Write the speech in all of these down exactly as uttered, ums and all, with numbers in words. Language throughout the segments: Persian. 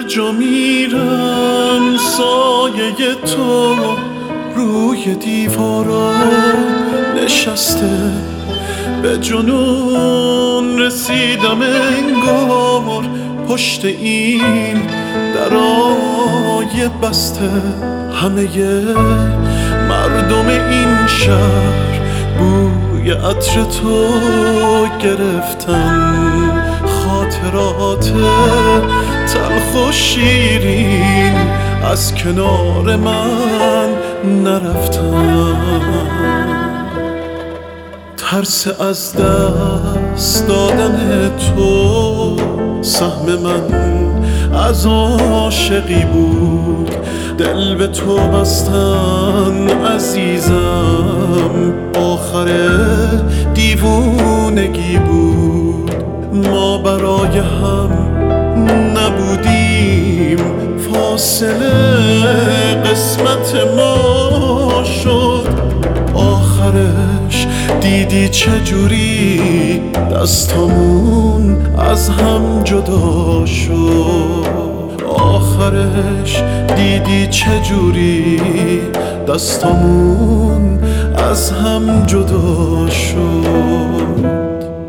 جا میرم سایه تو روی دیوارا نشسته، به جنون رسیدم انگار پشت این درای بسته. همه مردم این شهر بوی عطر تو گرفتن، خاطرات تلخ و شیرین از کنار من نرفتن. ترس از دست دادن تو سهم من از عاشقی بود، دل به تو بستن عزیزم آخر دیوونگی بود. ما برای هم نبودیم، فاصله قسمت ما شد. آخرش دیدی چجوری دستامون از هم جدا شد. آخرش دیدی چجوری دستامون از هم جدا شد.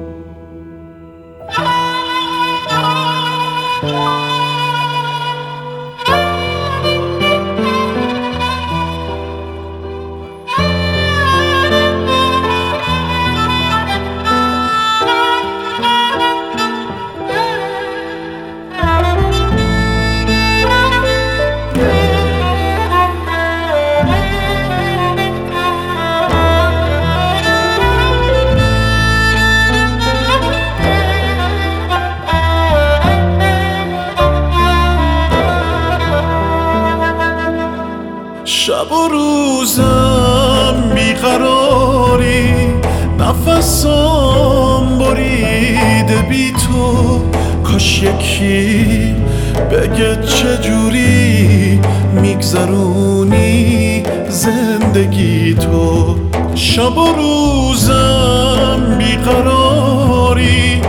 شب و روزم بیقراری، نفسام بریده بی تو. کاش یکی بگه چجوری میگذرونی زندگی تو. شب و روزم بیقراری،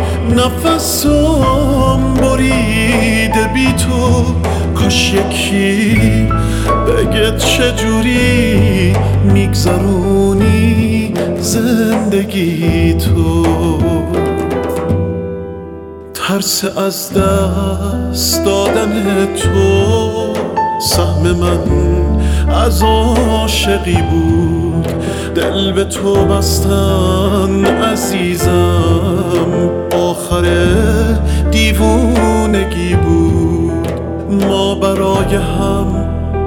نفسام بریده بی تو. کاش یکی بگه چجوری میگذرونی زندگی تو. ترس از دست دادن تو سهم من از عاشقی بود، دل به تو بستن عزیزم آخر دیوونگی بود. ما برای هم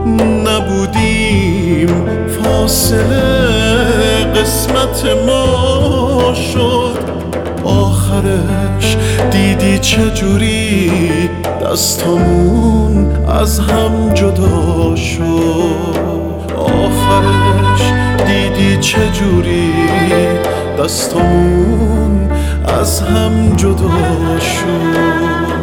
نبودیم، فاصله قسمت ما شد. آخرش دیدی چجوری دستامون از هم جدا شد. آخرش دیدی چجوری دستامون از هم جدا شد.